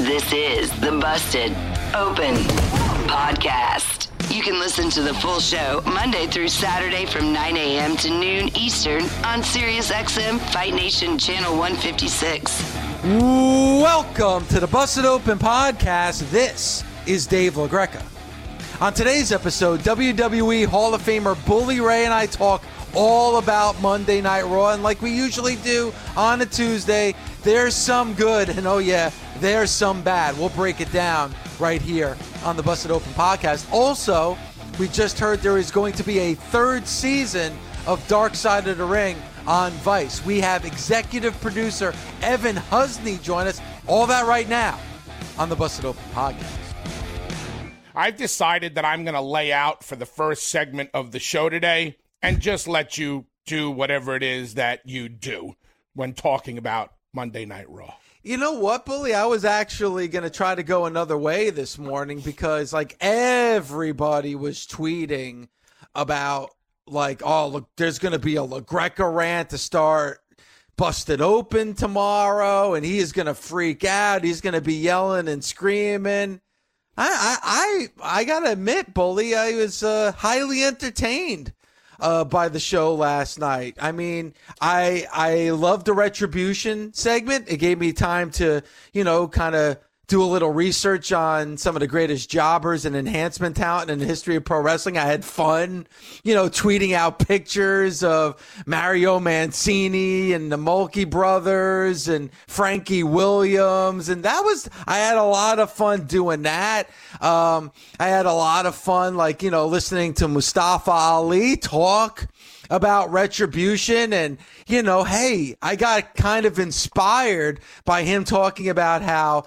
This is the Busted Open Podcast. You can listen to the full show Monday through Saturday from 9 a.m. to noon Eastern on SiriusXM Fight Nation Channel 156. Welcome to the Busted Open Podcast. This is Dave LaGreca. On today's episode, WWE Hall of Famer Bully Ray and I talk all about Monday Night Raw. And like we usually do on a Tuesday, there's some good and oh yeah, there's some bad. We'll break it down right here on the Busted Open Podcast. Also, we just heard there is going to be a third season of Dark Side of the Ring on Vice. We have executive producer Evan Husney join us. All that right now on the Busted Open Podcast. I've decided that I'm going to lay out for the first segment of the show today and just let you do whatever it is that you do when talking about Monday Night Raw. You know what, Bully? I was actually going to try to go another way this morning because, like, everybody was tweeting about, like, oh, look, there's going to be a LaGreca rant to start Busted Open tomorrow, and he is going to freak out. He's going to be yelling and screaming. I got to admit, Bully, I was highly entertained by the show last night. I mean, I loved the Retribution segment. It gave me time to, kind of do a little research on some of the greatest jobbers and enhancement talent in the history of pro wrestling. I had fun, tweeting out pictures of Mario Mancini and the Mulkey brothers and Frankie Williams. And I had a lot of fun doing that. I had a lot of fun, listening to Mustafa Ali talk about Retribution. And, hey, I got kind of inspired by him talking about how,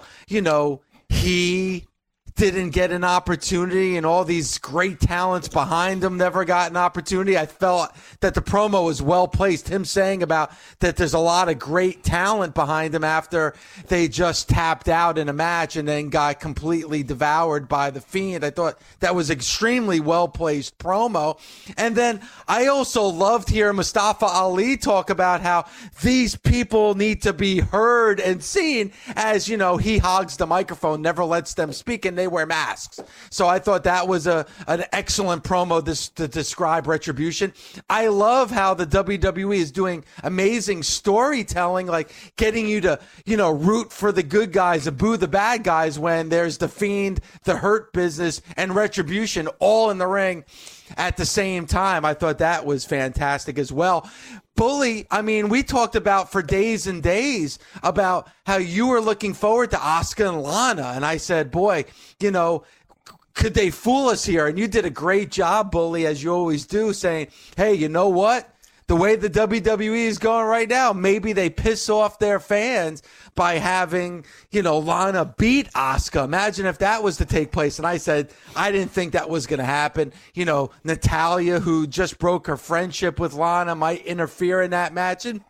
he didn't get an opportunity and all these great talents behind him never got an opportunity. I felt that the promo was well placed. Him saying about that there's a lot of great talent behind him after they just tapped out in a match and then got completely devoured by The Fiend. I thought that was extremely well placed promo. And then I also loved hearing Mustafa Ali talk about how these people need to be heard and seen as, he hogs the microphone, never lets them speak, and they wear masks. So I thought that was an excellent promo to describe Retribution. I love how the WWE is doing amazing storytelling, like getting you to, root for the good guys and boo the bad guys when there's The Fiend, the Hurt Business, and Retribution all in the ring at the same time. I thought that was fantastic as well. Bully, I mean, we talked about for days and days about how you were looking forward to Asuka and Lana. And I said, boy, could they fool us here? And you did a great job, Bully, as you always do, saying, hey, you know what? The way the WWE is going right now, maybe they piss off their fans by having, Lana beat Asuka. Imagine if that was to take place. And I said, I didn't think that was going to happen. Natalya, who just broke her friendship with Lana, might interfere in that match. And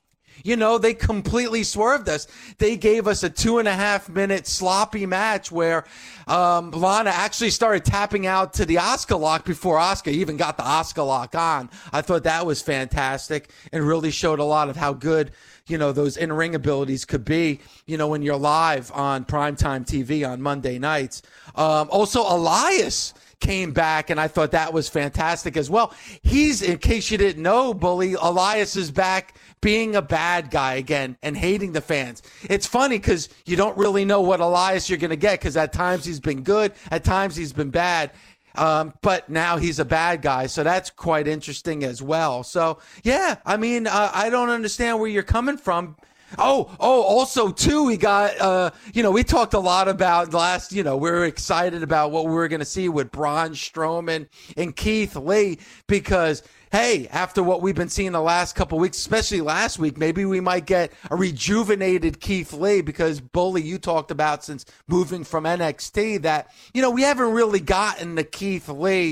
they completely swerved us. They gave us a 2.5-minute sloppy match where Lana actually started tapping out to the Asuka lock before Asuka even got the Asuka lock on. I thought that was fantastic and really showed a lot of how good, those in-ring abilities could be, when you're live on primetime TV on Monday nights. Also, Elias came back, and I thought that was fantastic as well. In case you didn't know, Bully, Elias is back being a bad guy again and hating the fans. It's funny because you don't really know what Elias you're going to get because at times he's been good, at times he's been bad. But now he's a bad guy, so that's quite interesting as well. So, yeah, I mean, I don't understand where you're coming from. Also, too, we got, we talked a lot about last, we were excited about what we were going to see with Braun Strowman and Keith Lee because, hey, after what we've been seeing the last couple of weeks, especially last week, maybe we might get a rejuvenated Keith Lee because, Bully, you talked about since moving from NXT that, we haven't really gotten the Keith Lee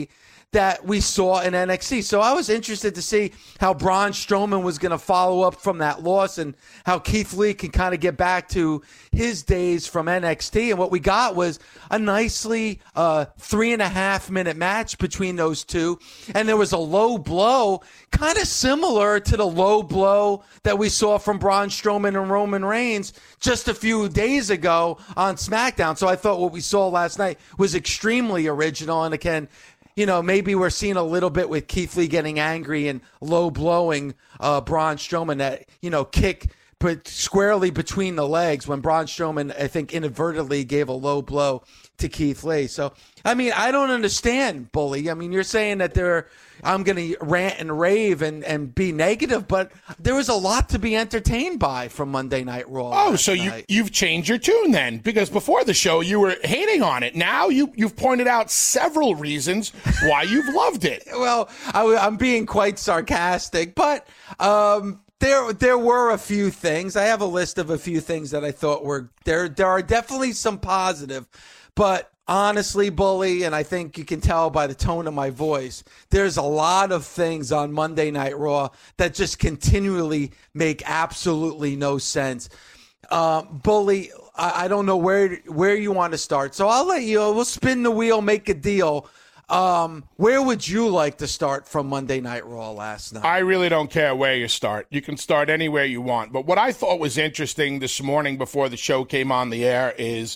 that we saw in NXT. So I was interested to see how Braun Strowman was going to follow up from that loss and how Keith Lee can kind of get back to his days from NXT. And what we got was a nicely 3.5 minute match between those two. And there was a low blow, kind of similar to the low blow that we saw from Braun Strowman and Roman Reigns just a few days ago on SmackDown. So I thought what we saw last night was extremely original. And again, maybe we're seeing a little bit with Keith Lee getting angry and low blowing Braun Strowman that, kick but squarely between the legs when Braun Strowman, I think, inadvertently gave a low blow to Keith Lee. So, I don't understand, Bully. You're saying that I'm going to rant and rave and be negative, but there was a lot to be entertained by from Monday Night Raw. Oh, so you've changed your tune then, because before the show you were hating on it. Now you've pointed out several reasons why you've loved it. Well, I'm being quite sarcastic, but there were a few things. I have a list of a few things that I thought were there. There are definitely some positive, but honestly, Bully, and I think you can tell by the tone of my voice, there's a lot of things on Monday Night Raw that just continually make absolutely no sense. Bully, I don't know where you want to start, so I'll let you. We'll spin the wheel, make a deal. Where would you like to start from Monday Night Raw last night? I really don't care where you start. You can start anywhere you want. But what I thought was interesting this morning before the show came on the air is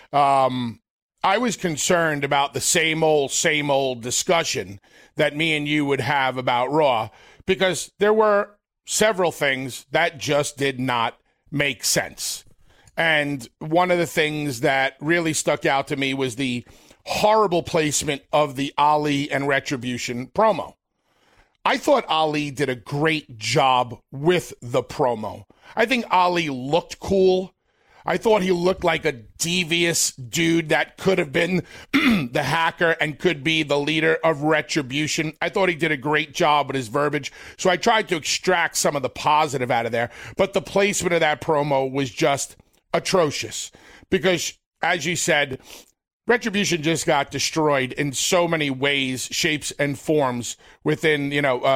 I was concerned about the same old discussion that me and you would have about Raw, because there were several things that just did not make sense. And one of the things that really stuck out to me was the horrible placement of the Ali and Retribution promo. I thought Ali did a great job with the promo. I think Ali looked cool. I thought he looked like a devious dude that could have been the hacker and could be the leader of Retribution. I thought he did a great job with his verbiage. So I tried to extract some of the positive out of there. But the placement of that promo was just atrocious because, as you said, Retribution just got destroyed in so many ways, shapes, and forms within,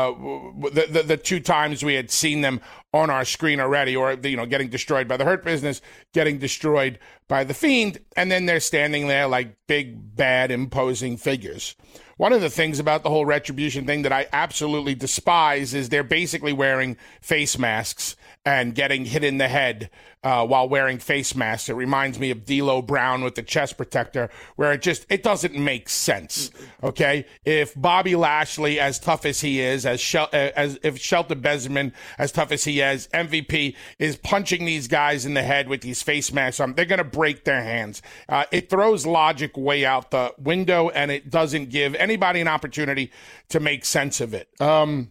the two times we had seen them on our screen already, or, getting destroyed by the Hurt Business, getting destroyed by The Fiend, and then they're standing there like big, bad, imposing figures. One of the things about the whole Retribution thing that I absolutely despise is they're basically wearing face masks and getting hit in the head while wearing face masks. It reminds me of D'Lo Brown with the chest protector, where it doesn't make sense. Okay, if Bobby Lashley, as tough as he is, if Shelton Benjamin, as tough as he is, MVP is punching these guys in the head with these face masks on, they're going to break their hands. It throws logic way out the window, and it doesn't give anybody an opportunity to make sense of it.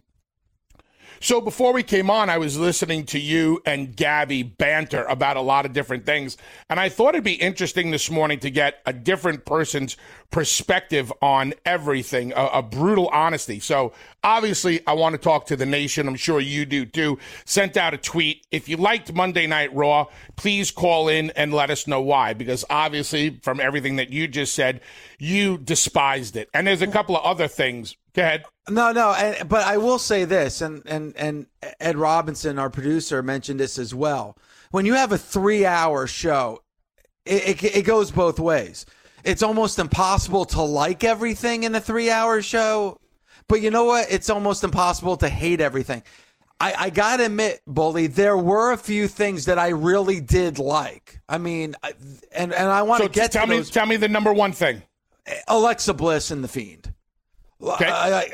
So before we came on, I was listening to you and Gabby banter about a lot of different things. And I thought it'd be interesting this morning to get a different person's perspective on everything, a brutal honesty. So obviously, I want to talk to the nation. I'm sure you do too. Sent out a tweet. If you liked Monday Night Raw, please call in and let us know why. Because obviously, from everything that you just said, you despised it. And there's a couple of other things. Go ahead. No, but I will say this, and Ed Robinson, our producer, mentioned this as well. When you have a 3-hour show, it goes both ways. It's almost impossible to like everything in a 3-hour show, but you know what? It's almost impossible to hate everything. I gotta admit, Bully, there were a few things that I really did like. I mean, and I want to get to those. Tell me the number one thing. Alexa Bliss and The Fiend. Okay.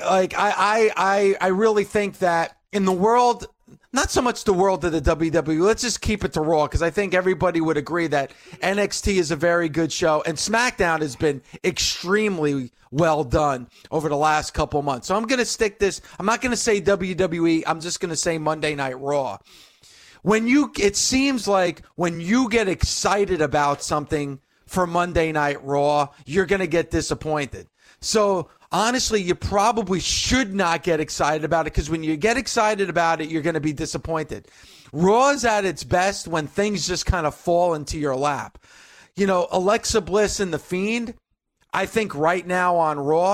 I really think that in the world, not so much the world of the WWE, let's just keep it to Raw, because I think everybody would agree that NXT is a very good show, and SmackDown has been extremely well done over the last couple months. So I'm going to stick this. I'm not going to say WWE. I'm just going to say Monday Night Raw. It seems like when you get excited about something for Monday Night Raw, you're going to get disappointed. So honestly, you probably should not get excited about it, because when you get excited about it, you're going to be disappointed. Raw is at its best when things just kind of fall into your lap. Alexa Bliss and The Fiend, I think right now on Raw,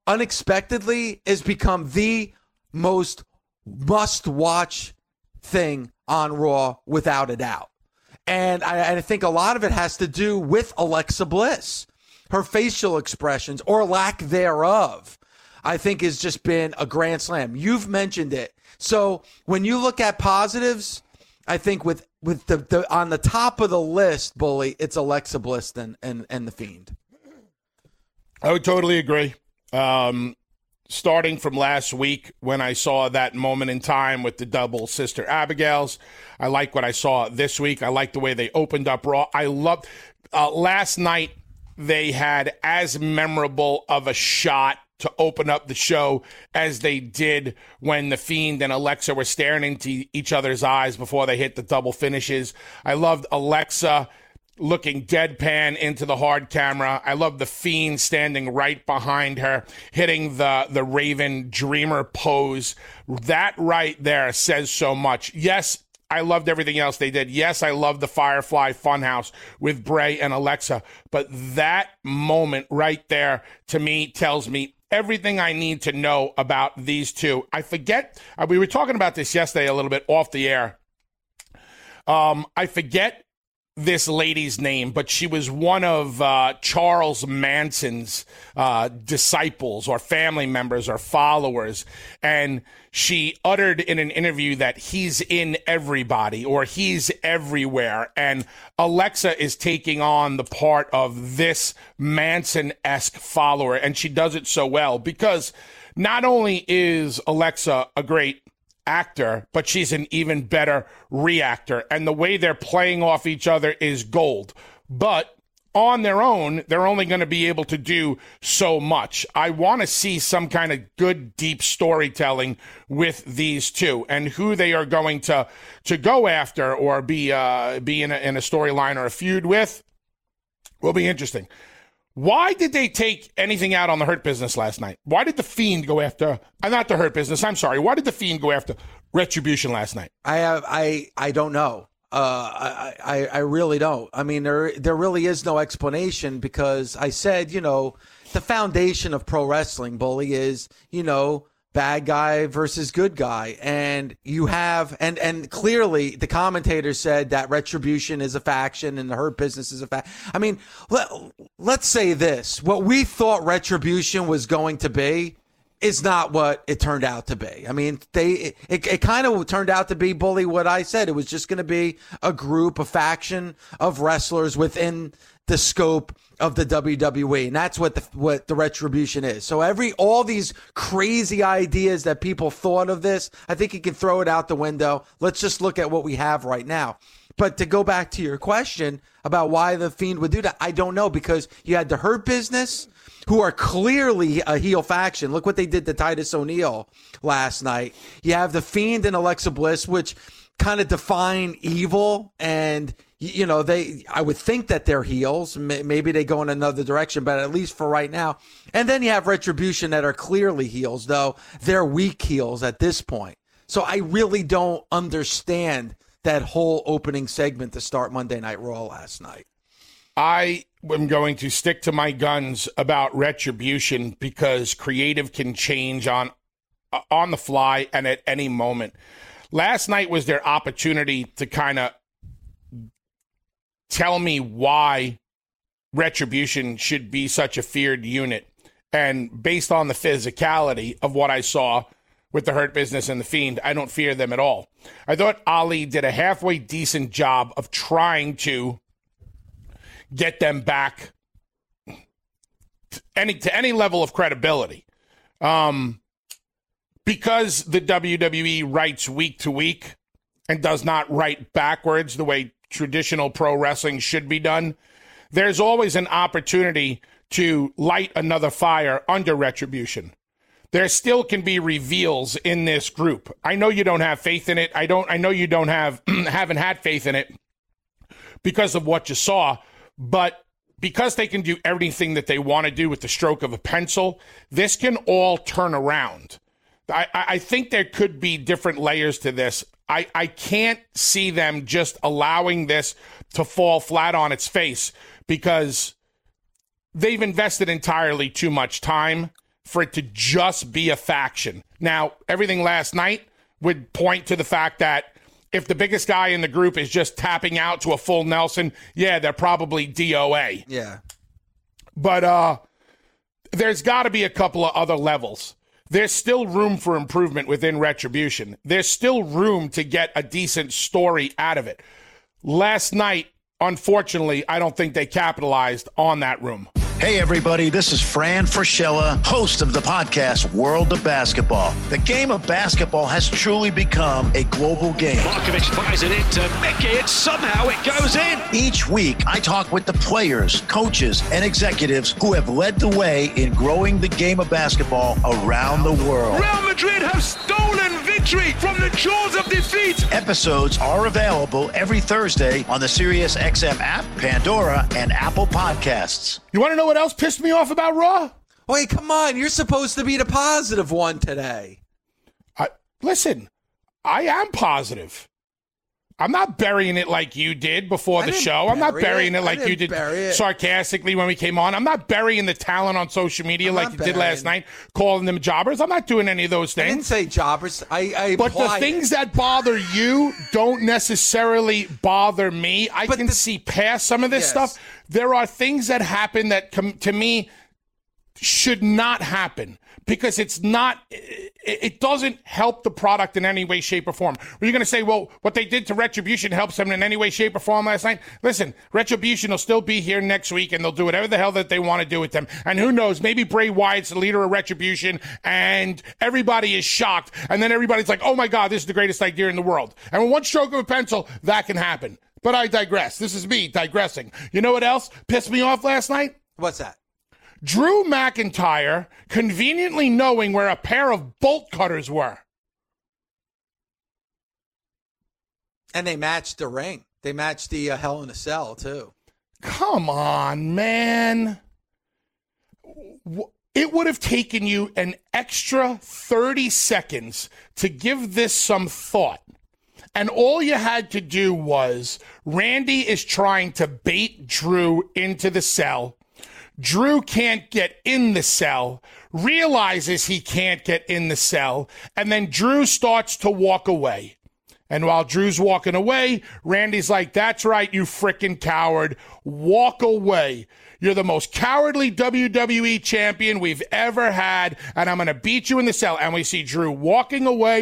unexpectedly has become the most must-watch thing on Raw without a doubt. And I think a lot of it has to do with Alexa Bliss. Her facial expressions, or lack thereof, I think has just been a grand slam. You've mentioned it. So when you look at positives, I think with the on the top of the list, Bully, it's Alexa Bliss and The Fiend. I would totally agree. Starting from last week when I saw that moment in time with the double sister Abigails, I like what I saw this week. I like the way they opened up Raw. I loved last night. They had as memorable of a shot to open up the show as they did when The Fiend and Alexa were staring into each other's eyes before they hit the double finishes. I loved Alexa looking deadpan into the hard camera. I loved The Fiend standing right behind her, hitting the Raven Dreamer pose. That right there says so much. Yes, I loved everything else they did. Yes, I loved the Firefly Funhouse with Bray and Alexa. But that moment right there, to me, tells me everything I need to know about these two. I forget, we were talking about this yesterday a little bit off the air. I forget this lady's name, but she was one of Charles Manson's disciples or family members or followers. And she uttered in an interview that he's in everybody or he's everywhere. And Alexa is taking on the part of this Manson-esque follower. And she does it so well because not only is Alexa a great actor, but she's an even better reactor. And the way they're playing off each other is gold. But on their own, they're only going to be able to do so much. I want to see some kind of good, deep storytelling with these two and who they are going to go after or be in a storyline or a feud with will be interesting. Why did they take anything out on the Hurt Business last night? Why did The Fiend go after, not the Hurt Business, I'm sorry. Why did The Fiend go after Retribution last night? I don't know. I really don't. I mean, there really is no explanation because I said, the foundation of pro wrestling, Bully, is, bad guy versus good guy. And you have, and clearly the commentator said that Retribution is a faction and the Hurt Business is a faction. I mean, let's say this. What we thought Retribution was going to be is not what it turned out to be. I mean, it kind of turned out to be, Bully, what I said. It was just going to be a group, a faction of wrestlers within the scope of the WWE, and that's what the Retribution is. So all these crazy ideas that people thought of this, I think you can throw it out the window. Let's just look at what we have right now. But to go back to your question about why the Fiend would do that, I don't know, because you had the Hurt Business, who are clearly a heel faction. Look what they did to Titus O'Neil last night. You have the Fiend and Alexa Bliss, which kind of define evil, and I would think that they're heels. Maybe they go in another direction, but at least for right now. And then you have Retribution that are clearly heels, though they're weak heels at this point. So I really don't understand that whole opening segment to start Monday Night Raw last night. I am going to stick to my guns about Retribution because creative can change on the fly and at any moment. Last night was their opportunity to kind of tell me why Retribution should be such a feared unit. And based on the physicality of what I saw with the Hurt Business and the Fiend, I don't fear them at all. I thought Ali did a halfway decent job of trying to get them back to any level of credibility. Because the WWE writes week to week and does not write backwards the way traditional pro wrestling should be done, there's always an opportunity to light another fire under Retribution. There still can be reveals in this group. I know you don't have faith in it. I know you don't haven't had faith in it because of what you saw, but because they can do everything that they want to do with the stroke of a pencil, this can all turn around. I think there could be different layers to this. I can't see them just allowing this to fall flat on its face because they've invested entirely too much time for it to just be a faction. Now, everything last night would point to the fact that if the biggest guy in the group is just tapping out to a full Nelson, yeah, they're probably DOA. Yeah. But there's got to be a couple of other levels. There's still room for improvement within Retribution. There's still room to get a decent story out of it. Last night, unfortunately, I don't think they capitalized on that room. Hey, everybody, this is Fran Fraschilla, host of the podcast World of Basketball. The game of basketball has truly become a global game. Markovic fires it into Mickey, and somehow it goes in. Each week, I talk with the players, coaches, and executives who have led the way in growing the game of basketball around the world. Real Madrid have stolen victory from the jaws of defeat. Episodes are available every Thursday on the SiriusXM app, Pandora, and Apple Podcasts. You want to know what else pissed me off about Raw? Wait, come on. You're supposed to be the positive one today. Listen, I am positive. I'm not burying it like you did before the show. I'm not burying it like you did sarcastically when we came on. I'm not burying the talent on social media like you did last night, calling them jobbers. I'm not doing any of those things. I didn't say jobbers. But the things that bother you don't necessarily bother me. I can see past some of this stuff. There are things that happen that, to me, should not happen because it doesn't help the product in any way, shape, or form. You're going to say, well, what they did to Retribution helps them in any way, shape, or form last night? Listen, Retribution will still be here next week, and they'll do whatever the hell that they want to do with them. And who knows, maybe Bray Wyatt's the leader of Retribution, and everybody is shocked, and then everybody's like, oh my God, this is the greatest idea in the world. And with one stroke of a pencil, that can happen. But I digress. This is me digressing. You know what else pissed me off last night? What's that? Drew McIntyre conveniently knowing where a pair of bolt cutters were. And they matched the ring. They matched the Hell in a Cell, too. Come on, man. It would have taken you an extra 30 seconds to give this some thought. And all you had to do was Randy is trying to bait Drew into the cell. Drew can't get in the cell, realizes he can't get in the cell, and then Drew starts to walk away. And while Drew's walking away, Randy's like, that's right, you frickin' coward. Walk away. You're the most cowardly WWE champion we've ever had, and I'm going to beat you in the cell. And we see Drew walking away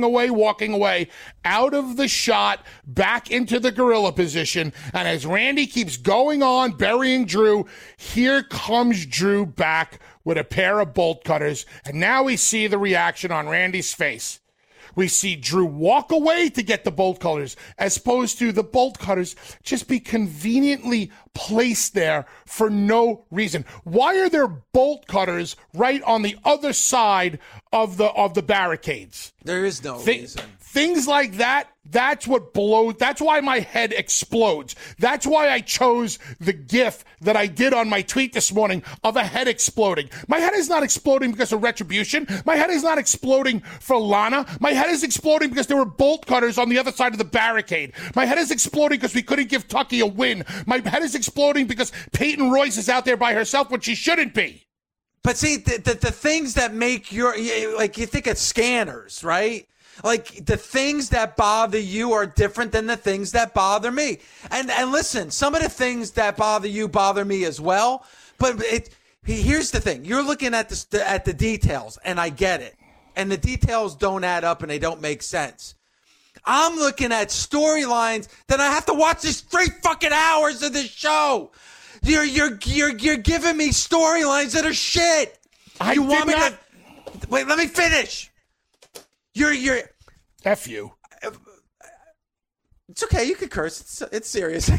out of the shot, back into the gorilla position. And as Randy keeps going on, burying Drew, here comes Drew back with a pair of bolt cutters. And now we see the reaction on Randy's face. We see Drew walk away to get the bolt cutters, as opposed to the bolt cutters just be conveniently placed there for no reason. Why are there bolt cutters right on the other side of the barricades? There is no reason. Things like that, that's what blows. That's why my head explodes. That's why I chose the GIF that I did on my tweet this morning of a head exploding. My head is not exploding because of Retribution. My head is not exploding for Lana. My head is exploding because there were bolt cutters on the other side of the barricade. My head is exploding because we couldn't give Tucky a win. My head is exploding because Peyton Royce is out there by herself when she shouldn't be. But see, the things that make you think of scanners, right? Like, the things that bother you are different than the things that bother me. And listen, some of the things that bother you bother me as well. But here's the thing. You're looking at the details, and I get it. And the details don't add up, and they don't make sense. I'm looking at storylines that I have to watch these 3 fucking hours of this show. You're giving me storylines that are shit. Wait, let me finish. You're F you. It's okay. You can curse. It's serious.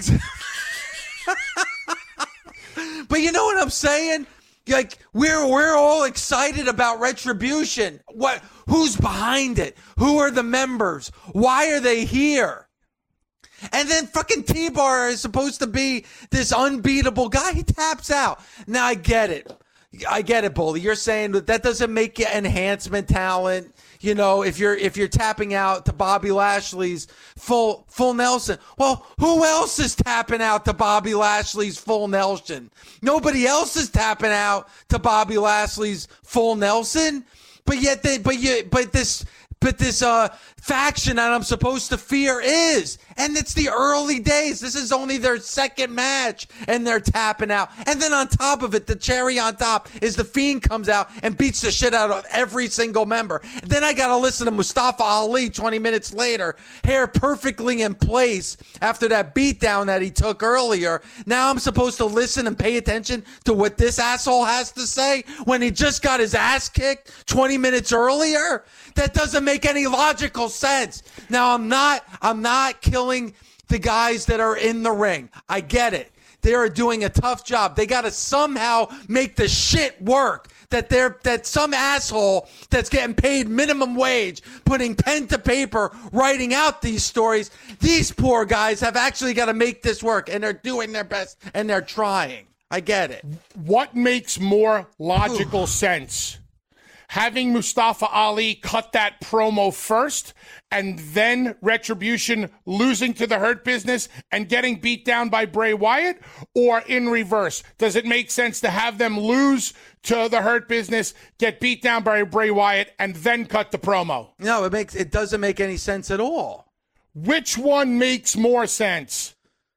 But you know what I'm saying? Like, we're all excited about Retribution. Who's behind it? Who are the members? Why are they here? And then fucking T-Bar is supposed to be this unbeatable guy. He taps out. Now, I get it, Bully. You're saying that doesn't make you enhancement talent. you know, if you're tapping out to Bobby Lashley's full Nelson. Well, who else is tapping out to Bobby Lashley's full Nelson? Nobody else is tapping out to Bobby Lashley's full Nelson. But yet this faction that I'm supposed to fear is. And it's the early days. This is only their second match, and they're tapping out. And then on top of it, the cherry on top is the Fiend comes out and beats the shit out of every single member. And then I got to listen to Mustafa Ali 20 minutes later, hair perfectly in place after that beatdown that he took earlier. Now I'm supposed to listen and pay attention to what this asshole has to say when he just got his ass kicked 20 minutes earlier? That doesn't make any logical sense. Now I'm not killing the guys that are in the ring. I get it. They are doing a tough job. They got to somehow make the shit work. That some asshole that's getting paid minimum wage, putting pen to paper, writing out these stories. These poor guys have actually got to make this work, and they're doing their best, and they're trying. I get it. What makes more logical sense? Having Mustafa Ali cut that promo first, and then Retribution losing to the Hurt Business and getting beat down by Bray Wyatt, or in reverse? Does it make sense to have them lose to the Hurt Business, get beat down by Bray Wyatt, and then cut the promo? No, it doesn't make any sense at all. Which one makes more sense?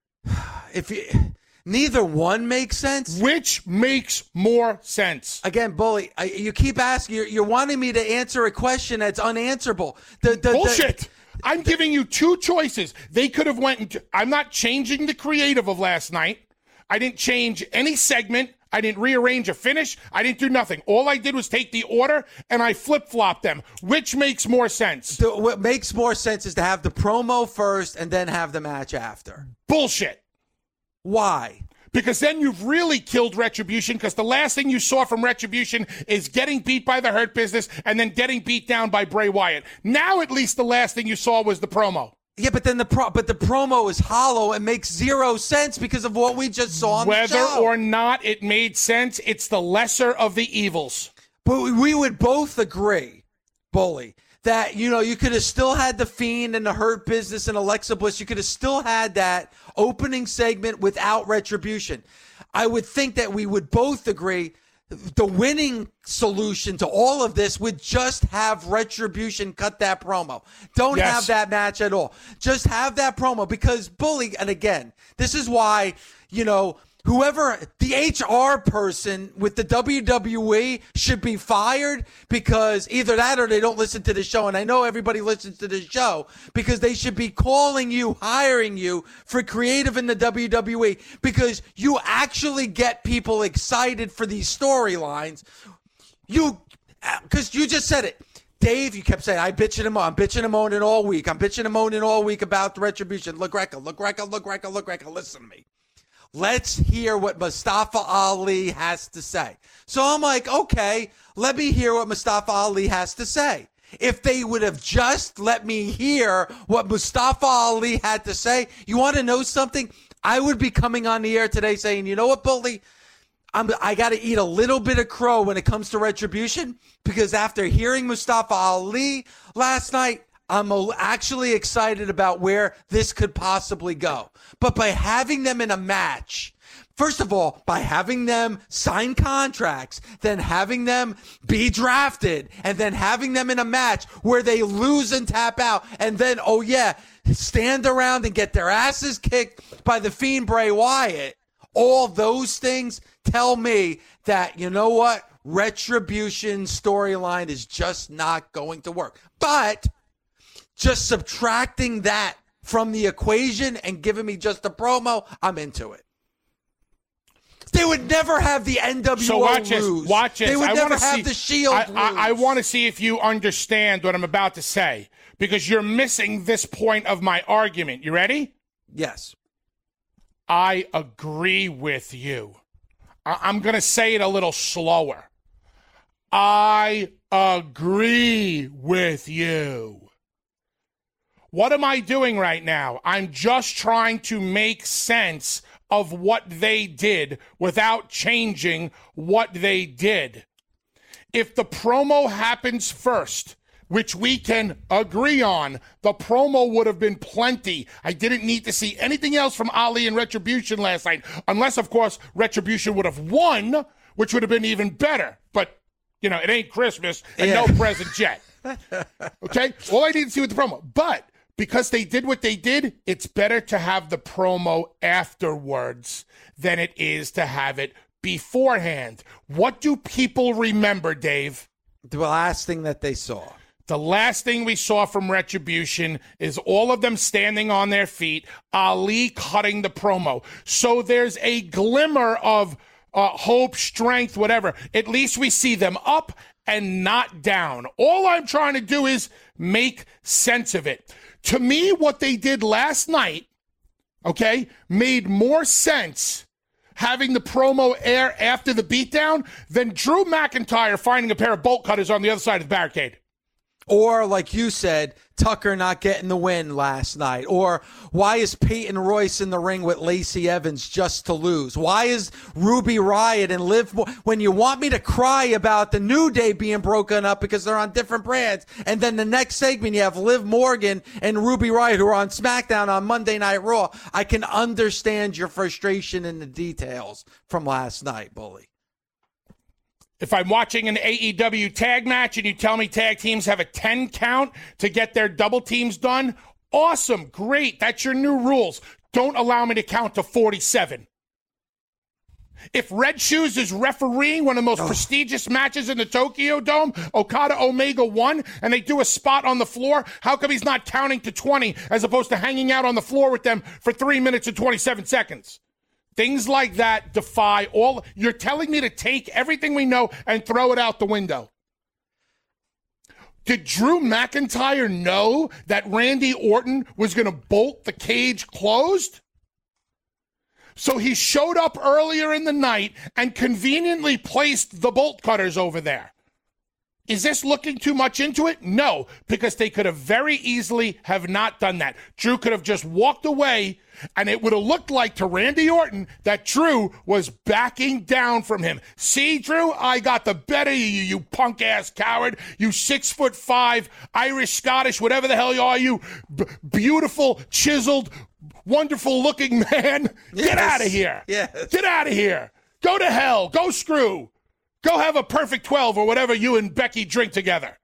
Neither one makes sense. Which makes more sense? Again, Bully, you keep asking. You're wanting me to answer a question that's unanswerable. Bullshit. I'm giving you two choices. They could have went into... I'm not changing the creative of last night. I didn't change any segment. I didn't rearrange a finish. I didn't do nothing. All I did was take the order and I flip-flopped them. Which makes more sense? What makes more sense is to have the promo first and then have the match after. Bullshit. Why? Because then you've really killed Retribution, because the last thing you saw from Retribution is getting beat by the Hurt Business and then getting beat down by Bray Wyatt. Now at least the last thing you saw was the promo. Yeah, but then the promo is hollow and makes zero sense because of what we just saw on the show. Whether or not it made sense, it's the lesser of the evils. But we would both agree, Bully, that, you know, you could have still had the Fiend and the Hurt Business and Alexa Bliss. You could have still had that opening segment without Retribution. I would think that we would both agree the winning solution to all of this would just have Retribution cut that promo. Don't have that match at all. Just have that promo because, Bully, and again, this is why, you know, whoever, the HR person with the WWE should be fired because either that or they don't listen to the show. And I know everybody listens to the show because they should be calling you, hiring you for creative in the WWE because you actually get people excited for these storylines. Because you just said it. Dave, you kept saying, I'm bitching and moaning all week. I'm bitching and moaning all week about the Retribution. Look, Greca, listen to me. Let's hear what Mustafa Ali has to say. So I'm like, okay, let me hear what Mustafa Ali has to say. If they would have just let me hear what Mustafa Ali had to say, you want to know something? I would be coming on the air today saying, you know what, Bully? I got to eat a little bit of crow when it comes to Retribution because after hearing Mustafa Ali last night, I'm actually excited about where this could possibly go. But by having them in a match, first of all, by having them sign contracts, then having them be drafted, and then having them in a match where they lose and tap out, and then, oh yeah, stand around and get their asses kicked by the Fiend Bray Wyatt, all those things tell me that, you know what, Retribution storyline is just not going to work. But just subtracting that from the equation and giving me just a promo, I'm into it. They would never have the NWO lose. Watch this. They would never have the Shield lose. I want to see if you understand what I'm about to say because you're missing this point of my argument. You ready? Yes. I agree with you. I'm going to say it a little slower. I agree with you. What am I doing right now? I'm just trying to make sense of what they did without changing what they did. If the promo happens first which we can agree on. The promo would have been plenty. I didn't need to see anything else from Ali and Retribution last night, unless, of course, Retribution would have won, which would have been even better. But, you know, it ain't Christmas and no present yet. Okay? All I need to see with the promo. But because they did what they did, it's better to have the promo afterwards than it is to have it beforehand. What do people remember, Dave? The last thing that they saw. The last thing we saw from Retribution is all of them standing on their feet, Ali cutting the promo. So there's a glimmer of hope, strength, whatever. At least we see them up and not down. All I'm trying to do is make sense of it. To me, what they did last night, okay, made more sense having the promo air after the beatdown than Drew McIntyre finding a pair of bolt cutters on the other side of the barricade. Or, like you said, Tucker not getting the win last night. Or why is Peyton Royce in the ring with Lacey Evans just to lose? Why is Ruby Riott and Liv when you want me to cry about the New Day being broken up because they're on different brands, and then the next segment you have Liv Morgan and Ruby Riott who are on SmackDown on Monday Night Raw. I can understand your frustration in the details from last night, Bully. If I'm watching an AEW tag match and you tell me tag teams have a 10 count to get their double teams done, awesome, great, that's your new rules. Don't allow me to count to 47. If Red Shoes is refereeing one of the most prestigious matches in the Tokyo Dome, Okada Omega won, and they do a spot on the floor, how come he's not counting to 20 as opposed to hanging out on the floor with them for 3 minutes and 27 seconds? Things like that defy all. You're telling me to take everything we know and throw it out the window. Did Drew McIntyre know that Randy Orton was going to bolt the cage closed? So he showed up earlier in the night and conveniently placed the bolt cutters over there. Is this looking too much into it? No, because they could have very easily have not done that. Drew could have just walked away, and it would have looked like to Randy Orton that Drew was backing down from him. See, Drew, I got the better of you, you punk-ass coward, you 6'5", Irish, Scottish, whatever the hell you are, you beautiful, chiseled, wonderful-looking man. Yes. Get out of here. Yes. Get out of here. Go to hell. Go screw. Go have a perfect 12 or whatever you and Becky drink together.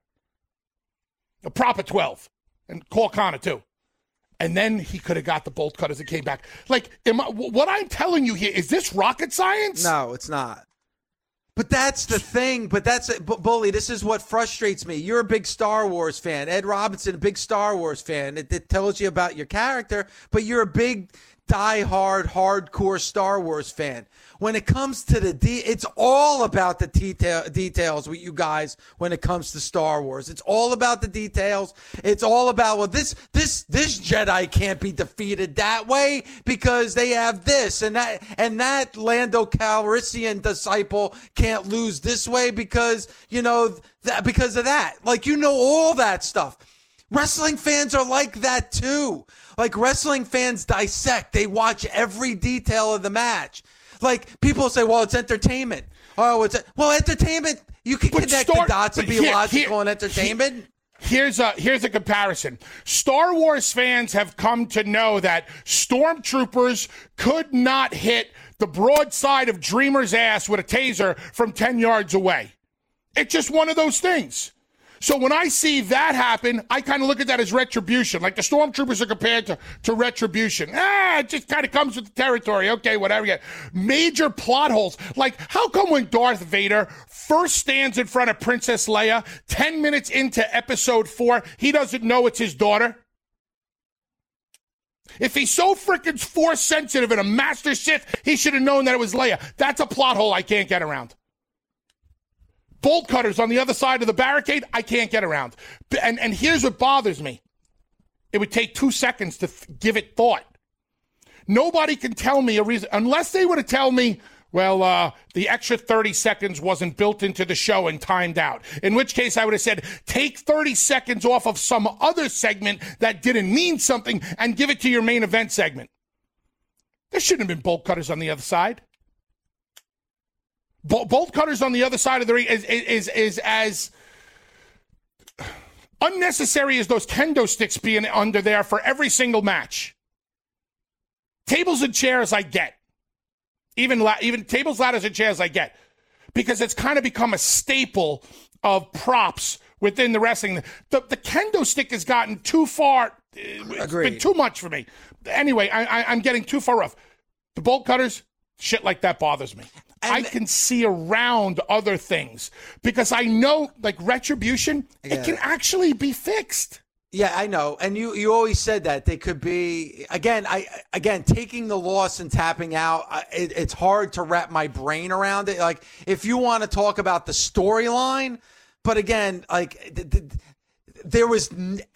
A proper 12. And call Connor, too. And then he could have got the bolt cutters and came back. Like, what I'm telling you here, is this rocket science? No, it's not. But that's the thing. But Bully, this is what frustrates me. You're a big Star Wars fan. Ed Robinson, a big Star Wars fan. It tells you about your character, but you're a big, die-hard, hardcore Star Wars fan. When it comes to it's all about the details with you guys when it comes to Star Wars. It's all about the details. It's all about, well, this Jedi can't be defeated that way because they have this, and that Lando Calrissian disciple can't lose this way because, because of that. Like, all that stuff. Wrestling fans are like that too. Like, wrestling fans dissect. They watch every detail of the match. Like, people say, well, it's entertainment. Oh, entertainment. You can connect the dots and be logical in entertainment. Here's a comparison. Star Wars fans have come to know that stormtroopers could not hit the broadside of Dreamer's ass with a taser from 10 yards away. It's just one of those things. So when I see that happen, I kind of look at that as retribution. Like the stormtroopers are compared to retribution. It just kind of comes with the territory. Okay, whatever. Yeah. Major plot holes. Like, how come when Darth Vader first stands in front of Princess Leia, 10 minutes into episode 4, he doesn't know it's his daughter? If he's so freaking Force sensitive and a master Sith, he should have known that it was Leia. That's a plot hole I can't get around. Bolt cutters on the other side of the barricade, I can't get around. And here's what bothers me. It would take 2 seconds to give it thought. Nobody can tell me a reason, unless they were to tell me, well, the extra 30 seconds wasn't built into the show and timed out. In which case I would have said, take 30 seconds off of some other segment that didn't mean something and give it to your main event segment. There shouldn't have been bolt cutters on the other side. Bolt cutters on the other side of the ring is as Unnecessary as those kendo sticks being under there for every single match. Tables and chairs I get. Even tables, ladders, and chairs I get. Because it's kind of become a staple of props within the wrestling. The kendo stick has gotten too far. It's been too much for me. Anyway, I'm getting too far off. The bolt cutters, shit like that bothers me. And I can see around other things because I know, like Retribution, it can actually be fixed. Yeah, I know. And you always said that they could be, again, taking the loss and tapping out, it's hard to wrap my brain around it. Like, if you want to talk about the storyline, but again, like, there is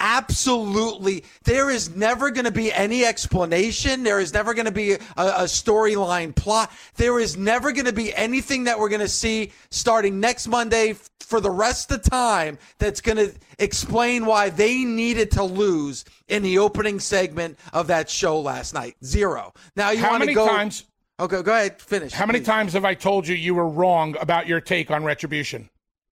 never going to be any explanation. There is never going to be a storyline plot. There is never going to be anything that we're going to see starting next Monday for the rest of the time that's going to explain why they needed to lose in the opening segment of that show last night. Zero. Now you want to go. How many times? Okay, go ahead. Finish. How many times have I told you were wrong about your take on Retribution?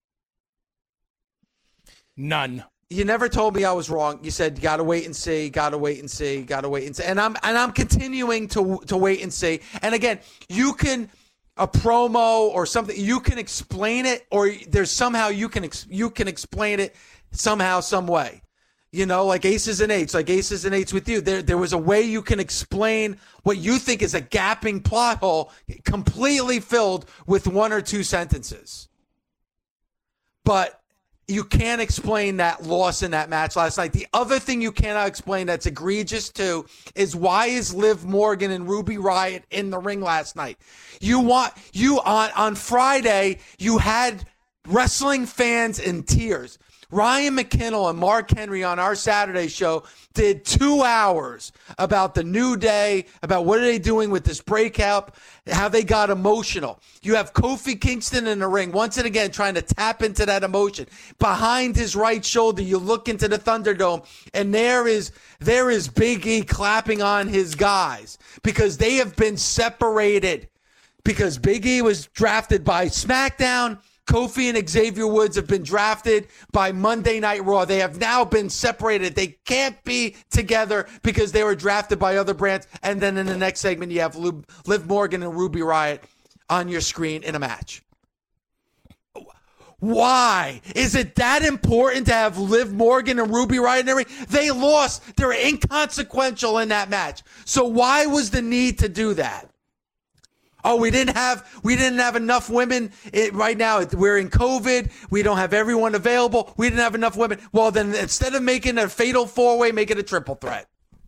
None. You never told me I was wrong. You said you gotta wait and see, gotta wait and see, gotta wait and see. And I'm continuing to wait and see. And again, you can a promo or something, you can explain it, or there's somehow you can explain it somehow, some way. You know, like Aces and Eights with you. There was a way you can explain what you think is a gapping plot hole completely filled with one or two sentences. But you can't explain that loss in that match last night. The other thing you cannot explain that's egregious too is why is Liv Morgan and Ruby Riott in the ring last night? On Friday, you had wrestling fans in tears. Ryan McKinnell and Mark Henry on our Saturday show did 2 hours about the New Day, about what are they doing with this breakout, how they got emotional. You have Kofi Kingston in the ring, once and again, trying to tap into that emotion. Behind his right shoulder, you look into the Thunderdome, and there is Big E clapping on his guys because they have been separated. Because Big E was drafted by SmackDown, Kofi and Xavier Woods have been drafted by Monday Night Raw. They have now been separated. They can't be together because they were drafted by other brands. And then in the next segment, you have Liv Morgan and Ruby Riott on your screen in a match. Why? Is it that important to have Liv Morgan and Ruby Riott in everything? They lost. They're inconsequential in that match. So why was the need to do that? Oh, we didn't have enough women right now. We're in COVID. We don't have everyone available. We didn't have enough women. Well, then instead of making a fatal four-way, make it a triple threat.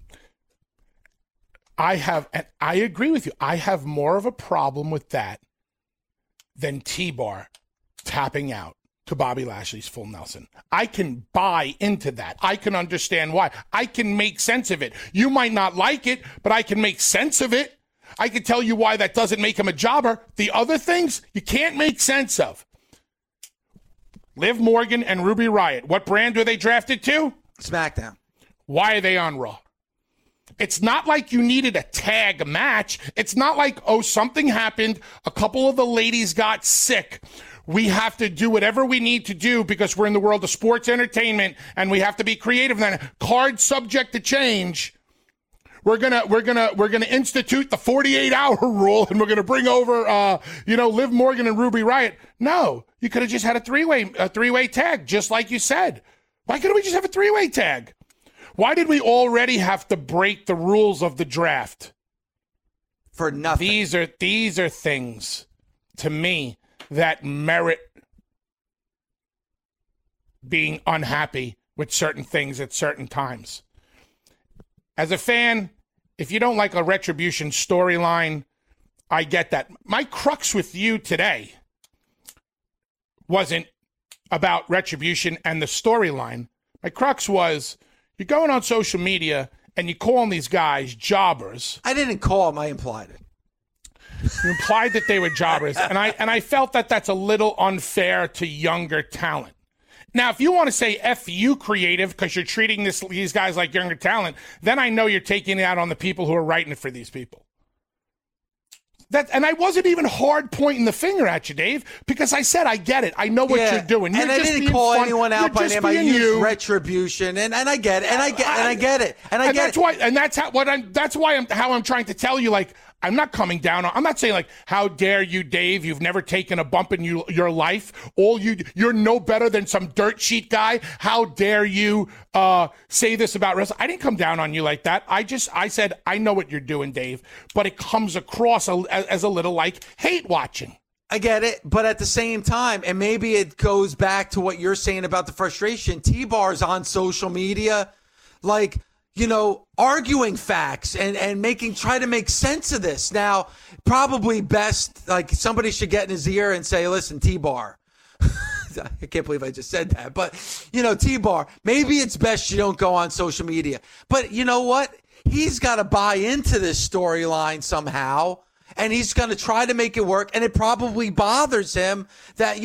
And I agree with you. I have more of a problem with that than T-Bar tapping out to Bobby Lashley's full Nelson. I can buy into that. I can understand why. I can make sense of it. You might not like it, but I can make sense of it. I can tell you why that doesn't make him a jobber. The other things, you can't make sense of. Liv Morgan and Ruby Riott. What brand were they drafted to? SmackDown. Why are they on Raw? It's not like you needed a tag match. It's not like, oh, something happened. A couple of the ladies got sick. We have to do whatever we need to do because we're in the world of sports entertainment and we have to be creative. Then card subject to change. We're gonna institute the 48-hour rule, and we're gonna bring over, Liv Morgan and Ruby Riott. No, you could have just had a three-way tag, just like you said. Why couldn't we just have a three-way tag? Why did we already have to break the rules of the draft? For nothing. These are things, to me, that merit being unhappy with certain things at certain times. As a fan, if you don't like a Retribution storyline, I get that. My crux with you today wasn't about Retribution and the storyline. My crux was you're going on social media and you're calling these guys jobbers. I didn't call them. I implied it. You implied that they were jobbers, and I felt that that's a little unfair to younger talent. Now, if you want to say F you creative because you're treating these guys like younger talent, then I know you're taking it out on the people who are writing it for these people. And I wasn't even hard pointing the finger at you, Dave, because I said, I get it. I know what you're doing. You're and I didn't call anyone out by name. I used retribution, and I get it. And I get it. That's how I'm trying to tell you, like, I'm not coming down. I'm not saying, like, how dare you, Dave? You've never taken a bump in your life. You're no better than some dirt sheet guy. How dare you say this about wrestling? I didn't come down on you like that. I said, I know what you're doing, Dave, but it comes across as a little like hate watching. I get it, but at the same time, and maybe it goes back to what you're saying about the frustration, T-Bar's on social media, like, arguing facts and try to make sense of this. Now, probably best, like, somebody should get in his ear and say, listen, T-Bar. I can't believe I just said that. But, T-Bar, maybe it's best you don't go on social media. But you know what? He's got to buy into this storyline somehow. And he's going to try to make it work. And it probably bothers him that,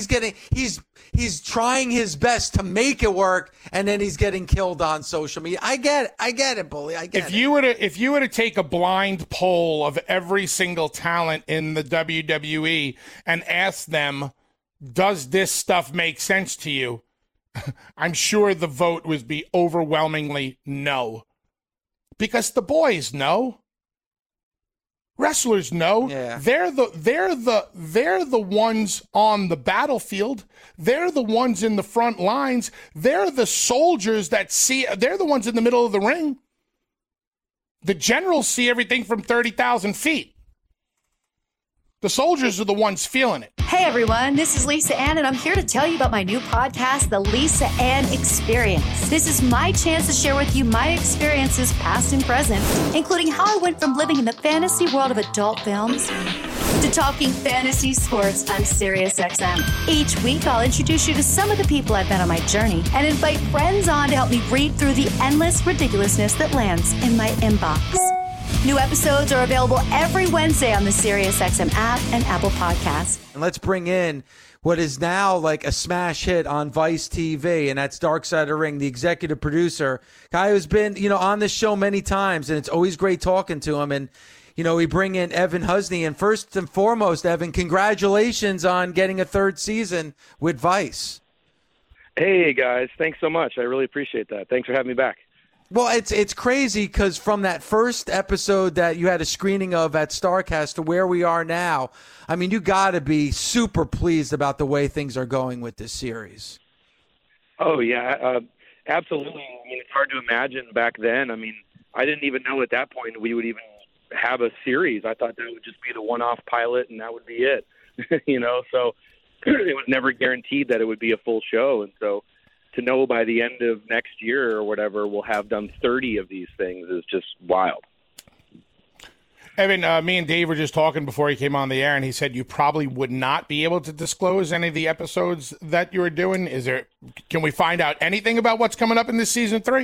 he's trying his best to make it work. And then he's getting killed on social media. I get it, Bully. I get it. If you were to take a blind poll of every single talent in the WWE and ask them, does this stuff make sense to you? I'm sure the vote would be overwhelmingly no. Because the boys know. Wrestlers know. Yeah. They're the ones on the battlefield. They're the ones in the front lines. They're the soldiers they're the ones in the middle of the ring. The generals see everything from 30,000 feet. The soldiers are the ones feeling it. Hey everyone, this is Lisa Ann, and I'm here to tell you about my new podcast, The Lisa Ann Experience. This is my chance to share with you my experiences, past and present, including how I went from living in the fantasy world of adult films to talking fantasy sports on SiriusXM. Each week, I'll introduce you to some of the people I've met on my journey and invite friends on to help me read through the endless ridiculousness that lands in my inbox. New episodes are available every Wednesday on the SiriusXM app and Apple Podcasts. And let's bring in what is now like a smash hit on Vice TV, and that's Dark Side of the Ring, the executive producer, guy who's been, on this show many times, and it's always great talking to him. And, we bring in Evan Husney. And first and foremost, Evan, congratulations on getting a third season with Vice. Hey, guys. Thanks so much. I really appreciate that. Thanks for having me back. Well, it's crazy because from that first episode that you had a screening of at StarCast to where we are now, I mean, you got to be super pleased about the way things are going with this series. Oh, yeah, absolutely. I mean, it's hard to imagine back then. I mean, I didn't even know at that point we would even have a series. I thought that would just be the one-off pilot and that would be it, so it was never guaranteed that it would be a full show. And so to know by the end of next year or whatever we'll have done 30 of these things is just wild. Evan, me and Dave were just talking before he came on the air, and he said you probably would not be able to disclose any of the episodes that you were doing. Can we find out anything about what's coming up in this season 3?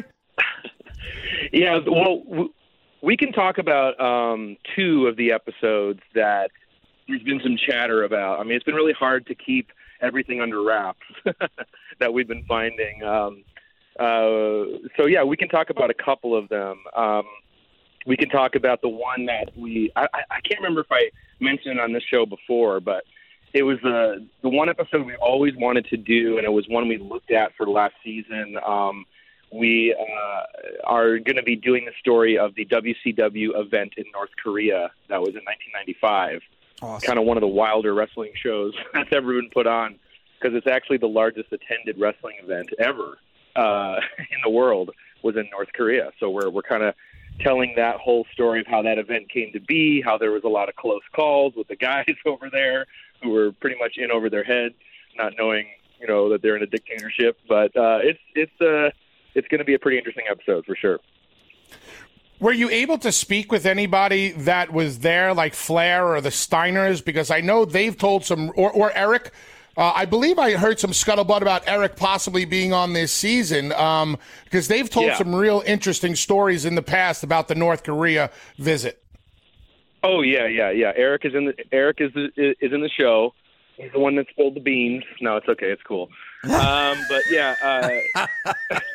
Yeah, well, we can talk about 2 of the episodes that there's been some chatter about. I mean, it's been really hard to keep everything under wraps that we've been finding. So yeah, we can talk about a couple of them. We can talk about the one that I can't remember if I mentioned it on this show before, but it was the one episode we always wanted to do, and it was one we looked at for last season. We are going to be doing the story of the WCW event in North Korea that was in 1995. Awesome. Kind of one of the wilder wrestling shows that's ever been put on, because it's actually the largest attended wrestling event ever in the world was in North Korea. So we're kind of telling that whole story of how that event came to be, how there was a lot of close calls with the guys over there who were pretty much in over their head, not knowing, that they're in a dictatorship. But it's going to be a pretty interesting episode for sure. Were you able to speak with anybody that was there, like Flair or the Steiners? Because I know they've told some, or Eric. I believe I heard some scuttlebutt about Eric possibly being on this season, because they've told some real interesting stories in the past about the North Korea visit. Oh yeah. Eric is in the show. He's the one that spilled the beans. No, it's okay. It's cool. But yeah.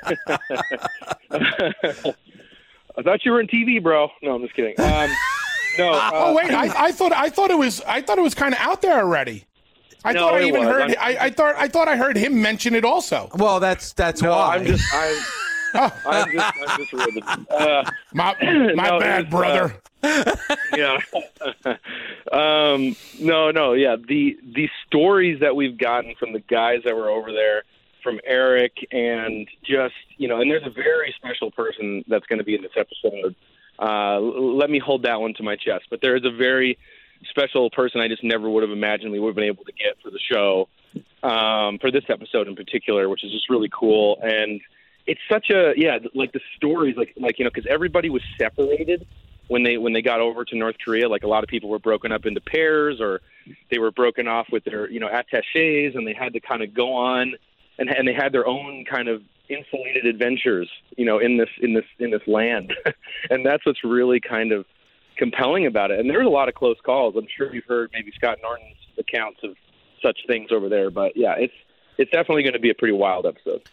I thought you were in TV, bro. No, I'm just kidding. No. Oh wait, I thought it was kind of out there already. I thought I heard him mention it also. Well, that's why. I'm just ribbing. My bad, brother. Yeah. No. Yeah. The stories that we've gotten from the guys that were over there, from Eric, and just, and there's a very special person that's going to be in this episode. Let me hold that one to my chest. But there is a very special person I just never would have imagined we would have been able to get for the show, for this episode in particular, which is just really cool. And it's such like the stories, because everybody was separated when they got over to North Korea. Like, a lot of people were broken up into pairs, or they were broken off with their, attachés, and they had to kind of go on, and they had their own kind of insulated adventures, in this land. And that's what's really kind of compelling about it. And there was a lot of close calls. I'm sure you've heard maybe Scott Norton's accounts of such things over there. But yeah, it's definitely going to be a pretty wild episode.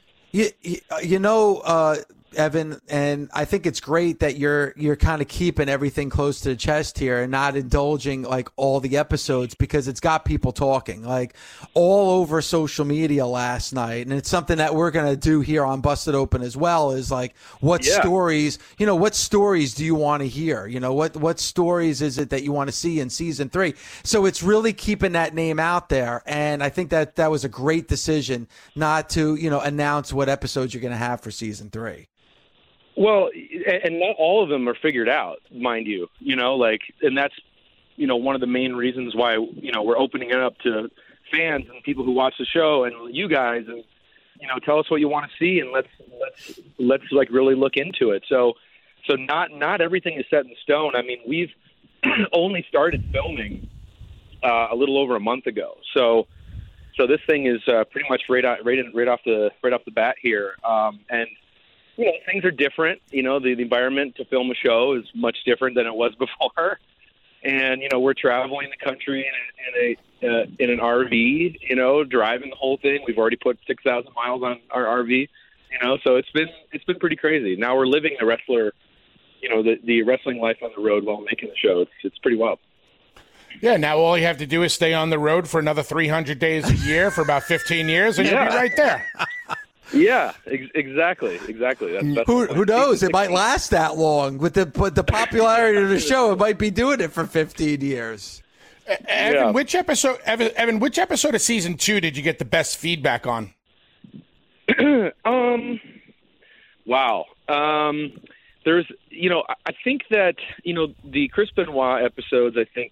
Evan, and I think it's great that you're kind of keeping everything close to the chest here and not indulging like all the episodes, because it's got people talking like all over social media last night. And it's something that we're going to do here on Busted Open as well, is like, what stories do you want to hear? What stories is it that you want to see in season 3? So it's really keeping that name out there. And I think that was a great decision not to, announce what episodes you're going to have for season 3. Well, and not all of them are figured out, mind you, and that's, one of the main reasons why, we're opening it up to fans and people who watch the show and you guys, and, tell us what you want to see, and let's like really look into it. So not everything is set in stone. I mean, we've only started filming a little over a month ago. So this thing is pretty much right off the bat here. And things are different. The environment to film a show is much different than it was before. And, we're traveling the country in an RV, driving the whole thing. We've already put 6,000 miles on our RV, so it's been pretty crazy. Now we're living the wrestler, the wrestling life on the road while making the show. It's pretty wild. Yeah, now all you have to do is stay on the road for another 300 days a year for about 15 years, and you'll be right there. Yeah, exactly. That's who knows? It might last that long with the popularity of the show. It might be doing it for 15 years. Evan, which episode of season 2 did you get the best feedback on? Wow. There's, I think that the Chris Benoit episodes, I think,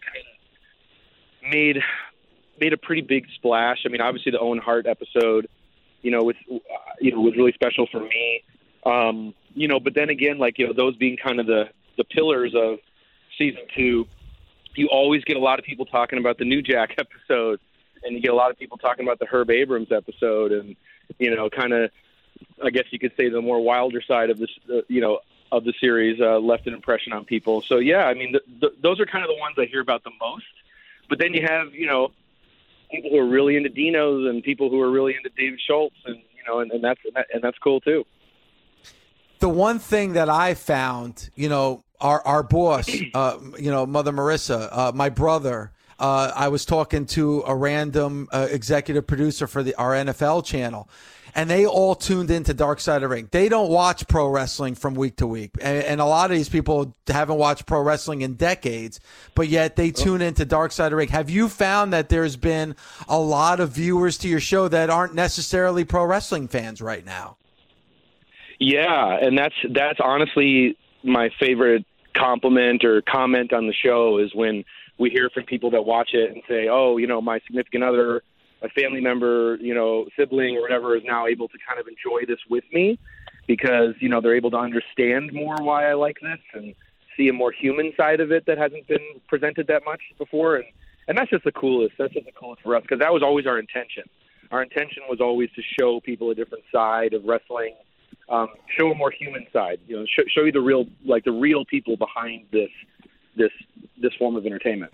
made a pretty big splash. I mean, obviously the Owen Hart episode, was really special for me. But then again, those being kind of the pillars of season 2, you always get a lot of people talking about the New Jack episode, and you get a lot of people talking about the Herb Abrams episode, and, kind of, I guess you could say the more wilder side of this, of the series left an impression on people. So yeah, I mean, those are kind of the ones I hear about the most. But then you have, people who are really into Dinos and people who are really into David Schultz, and and that's cool too. The one thing that I found, our boss, Mother Marissa, my brother, I was talking to a random executive producer for our NFL channel, and they all tuned into Dark Side of the Ring. They don't watch pro wrestling from week to week. And a lot of these people haven't watched pro wrestling in decades, but yet they tune into Dark Side of the Ring. Have you found that there's been a lot of viewers to your show that aren't necessarily pro wrestling fans right now? Yeah, and that's honestly my favorite compliment or comment on the show, is when we hear from people that watch it and say, oh, my significant other, a family member, sibling or whatever, is now able to kind of enjoy this with me because, they're able to understand more why I like this and see a more human side of it that hasn't been presented that much before. And that's just the coolest. That's just the coolest for us, because that was always our intention. Our intention was always to show people a different side of wrestling, show a more human side, show you the real people behind this form of entertainment.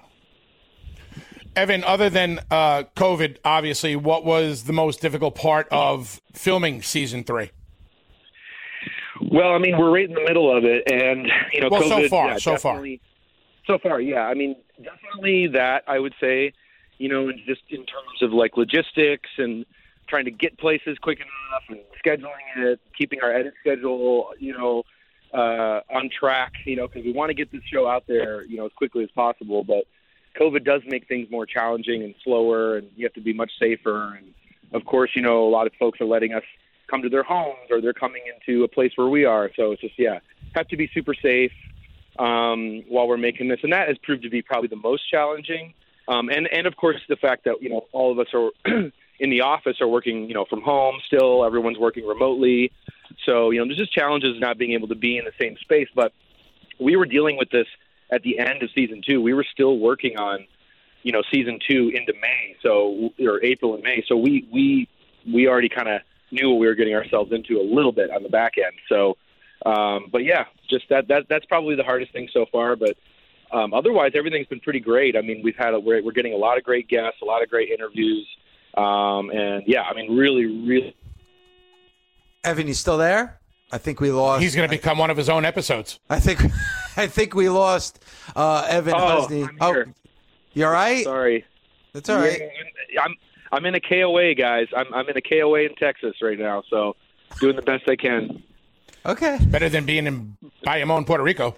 Evan, other than COVID, obviously, what was the most difficult part of filming season 3? Well, I mean, we're right in the middle of it, and well, COVID, so far. So far, yeah. I mean, definitely that, I would say, and just in terms of like logistics and trying to get places quick enough and scheduling it, keeping our edit schedule, on track, because we want to get this show out there, as quickly as possible. But COVID does make things more challenging and slower, and you have to be much safer. And of course, a lot of folks are letting us come to their homes, or they're coming into a place where we are. So it's just, have to be super safe while we're making this. And that has proved to be probably the most challenging. And of course, the fact that, all of us are in the office are working, from home still. Everyone's working remotely. So, there's just challenges not being able to be in the same space. But we were dealing with this at the end of season 2. We were still working on, season 2 into May, or April and May. So we already kind of knew what we were getting ourselves into a little bit on the back end. So, but yeah, just that's probably the hardest thing so far. But otherwise, everything's been pretty great. I mean, we're getting a lot of great guests, a lot of great interviews, and yeah, I mean, really, really. Evan, you still there? I think we lost. He's going to become one of his own episodes. I think we lost Evan Husney. Oh, you all right? Sorry, that's all right. I'm in a KOA, guys. I'm in a KOA in Texas right now, so doing the best I can. Okay. Better than being in Bayamon, Puerto Rico.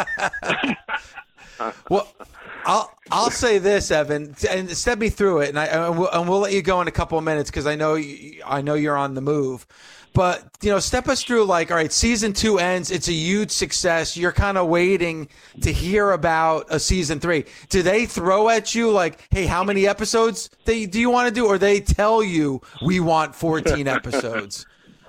Well, I'll say this, Evan, and step me through it, and we'll let you go in a couple of minutes because I know you're on the move. But, step us through, like, all right, season 2 ends. It's a huge success. You're kind of waiting to hear about a season 3. Do they throw at you, like, hey, how many episodes do you want to do? Or they tell you we want 14 episodes?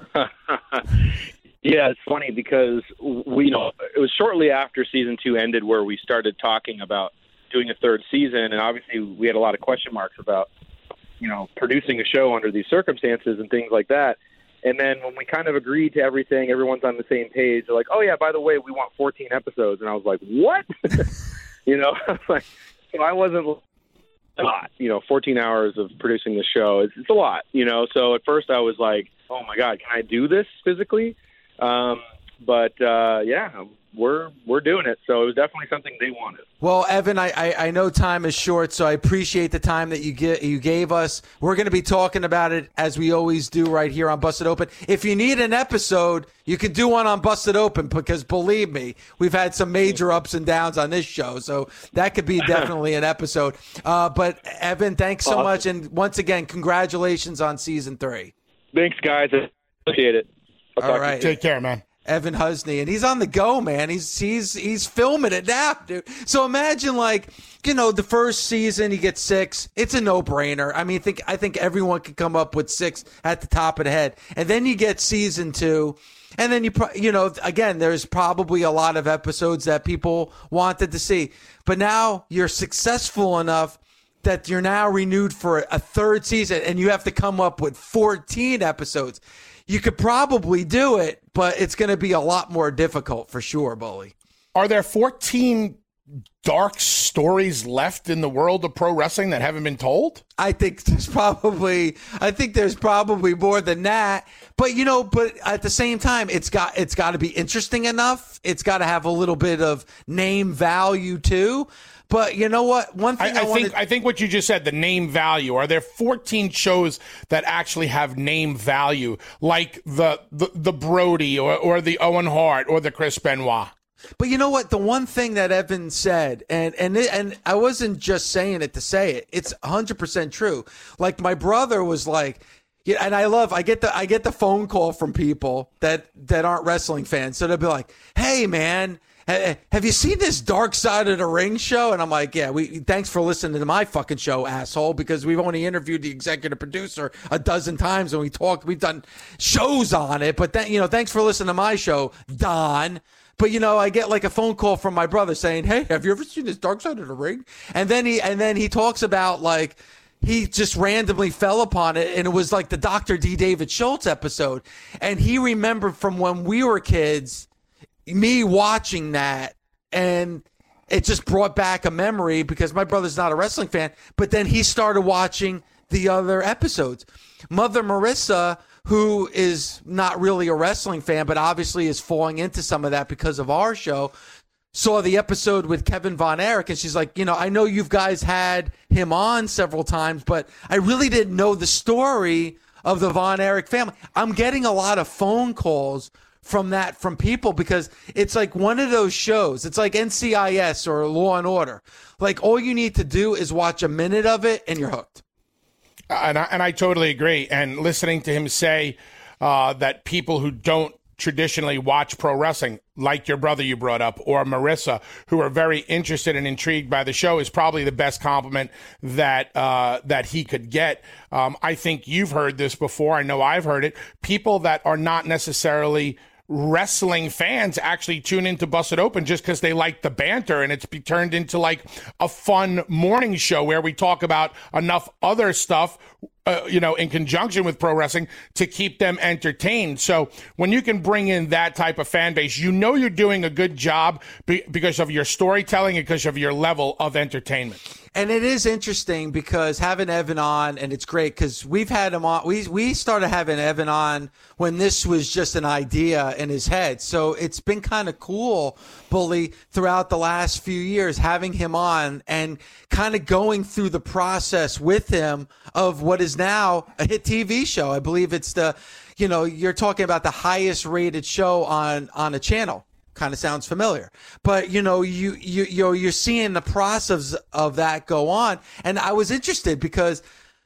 Yeah, it's funny because it was shortly after season 2 ended where we started talking about doing a third season. And obviously we had a lot of question marks about, producing a show under these circumstances and things like that. And then when we kind of agreed to everything, everyone's on the same page. They're like, oh, yeah, by the way, we want 14 episodes. And I was like, what? So I wasn't a lot, 14 hours of producing the show. It's a lot, So at first I was like, oh, my God, can I do this physically? But we're doing it. So it was definitely something they wanted. Well, Evan, I know time is short, so I appreciate the time that you gave us. We're going to be talking about it as we always do right here on Busted Open. If you need an episode, you could do one on Busted Open because believe me, we've had some major ups and downs on this show. So that could be definitely an episode. But Evan, thanks so much. And once again, congratulations on season 3. Thanks, guys. I appreciate it. All right. Take care, man. Evan Husney, and he's on the go, man. He's filming it now, dude. So imagine, like, the first season he gets 6. It's a no-brainer. I mean, I think everyone could come up with 6 at the top of the head, and then you get season 2, and then again, there's probably a lot of episodes that people wanted to see, but now you're successful enough that you're now renewed for a third season, and you have to come up with 14 episodes. You could probably do it, but it's going to be a lot more difficult for sure, Bully. Are there 14 dark stories left in the world of pro wrestling that haven't been told? I think there's probably more than that. But but at the same time, it's got to be interesting enough. It's got to have a little bit of name value too. But you know what? One thing I think what you just said, the name value. Are there 14 shows that actually have name value, like the Brody or the Owen Hart or the Chris Benoit? But you know what? The one thing that Evan said, and I wasn't just saying it to say it. It's 100% true. Like my brother was like, yeah, and I get the phone call from people that aren't wrestling fans. So they'll be like, "Hey, man, have you seen this Dark Side of the Ring show?" And I'm like, "Yeah, thanks for listening to my fucking show, asshole, because we've only interviewed the executive producer a dozen times and we've done shows on it. But then, thanks for listening to my show, Don." But I get like a phone call from my brother saying, "Hey, have you ever seen this Dark Side of the Ring?" And then he talks about like he just randomly fell upon it, and it was like the Dr. D. David Schultz episode, and he remembered from when we were kids, me watching that, and it just brought back a memory because my brother's not a wrestling fan, but then he started watching the other episodes. Mother Marissa, who is not really a wrestling fan, but obviously is falling into some of that because of our show, saw the episode with Kevin Von Erich, and she's like, I know you guys had him on several times, but I really didn't know the story of the Von Erich family. I'm getting a lot of phone calls from people because it's like one of those shows. It's like NCIS or Law and Order. Like, all you need to do is watch a minute of it and you're hooked. And I totally agree. And listening to him say that people who don't traditionally watch pro wrestling, like your brother you brought up, or Marissa, who are very interested and intrigued by the show, is probably the best compliment that he could get. I think you've heard this before. I know I've heard it. People that are not necessarily wrestling fans actually tune into Busted Open just because they like the banter, and it's turned into like a fun morning show where we talk about enough other stuff in conjunction with pro wrestling to keep them entertained. So when you can bring in that type of fan base, you're doing a good job because of your storytelling and because of your level of entertainment. And it is interesting because having Evan on, and it's great because we've had him on. We started having Evan on when this was just an idea in his head. So it's been kind of cool, Bully, throughout the last few years, having him on and kind of going through the process with him of what is now a hit TV show. I believe it's you're talking about the highest rated show on a channel. Kind of sounds familiar, but you're seeing the process of that go on. And I was interested because,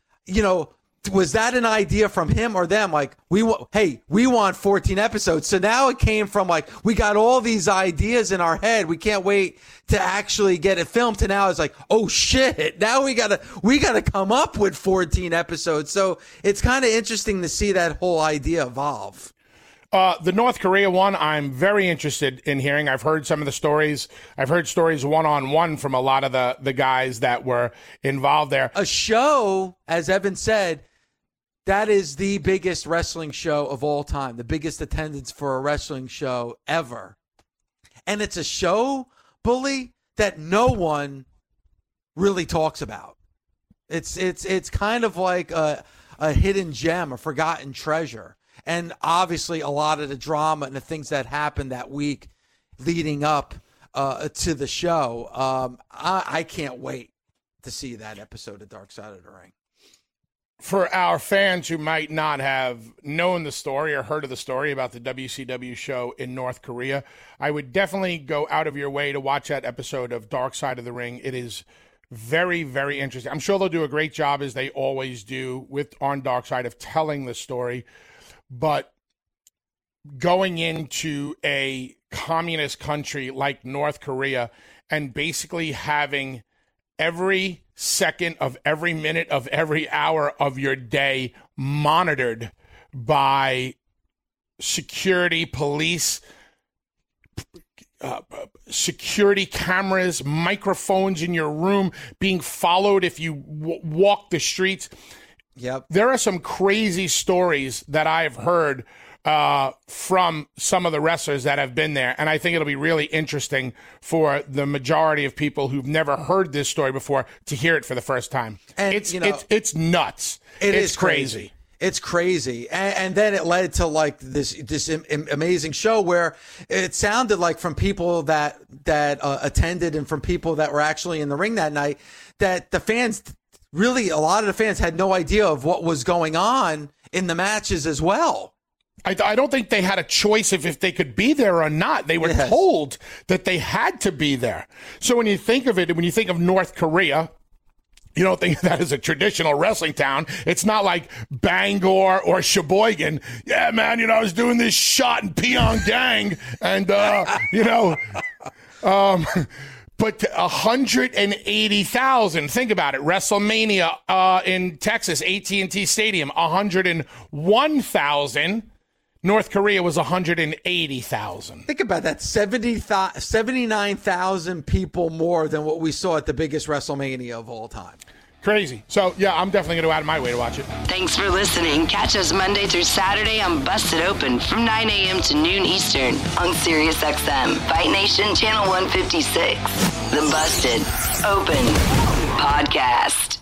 was that an idea from him or them? Like, we want 14 episodes. So now it came from like, we got all these ideas in our head. We can't wait to actually get it filmed. To now it's like, oh shit, now we gotta come up with 14 episodes. So it's kind of interesting to see that whole idea evolve. The North Korea one, I'm very interested in hearing. I've heard some of the stories. I've heard stories one-on-one from a lot of the guys that were involved there. A show, as Evan said, that is the biggest wrestling show of all time, the biggest attendance for a wrestling show ever. And it's a show, Bully, that no one really talks about. It's kind of like a hidden gem, a forgotten treasure. And obviously a lot of the drama and the things that happened that week leading up to the show. I can't wait to see that episode of Dark Side of the Ring. For our fans who might not have known the story or heard of the story about the WCW show in North Korea, I would definitely go out of your way to watch that episode of Dark Side of the Ring. It is very, very interesting. I'm sure they'll do a great job, as they always do on Dark Side, of telling the story. But going into a communist country like North Korea and basically having every second of every minute of every hour of your day monitored by security, police, security cameras, microphones in your room, being followed if you walk the streets. Yep. There are some crazy stories that I've heard from some of the wrestlers that have been there. And I think it'll be really interesting for the majority of people who've never heard this story before to hear it for the first time. And it's nuts. It's crazy. It's crazy. And then it led to like this amazing show where it sounded like from people that attended and from people that were actually in the ring that night, that the fans, really a lot of the fans had no idea of what was going on in the matches as well. I don't think they had a choice if they could be there or not. They were told that they had to be there. So when you think of it, when you think of North Korea, you don't think of that as a traditional wrestling town. It's not like Bangor or Sheboygan. Yeah, man, I was doing this shot in Pyongyang and, but 180,000. Think about it. WrestleMania in Texas, AT&T Stadium, 101,000. North Korea was 180,000. Think about that. 79,000 people more than what we saw at the biggest WrestleMania of all time. Crazy. So, yeah, I'm definitely going to go out of my way to watch it. Thanks for listening. Catch us Monday through Saturday on Busted Open from 9 a.m. to noon Eastern on Sirius XM, Fight Nation Channel 156. The Busted Open Podcast.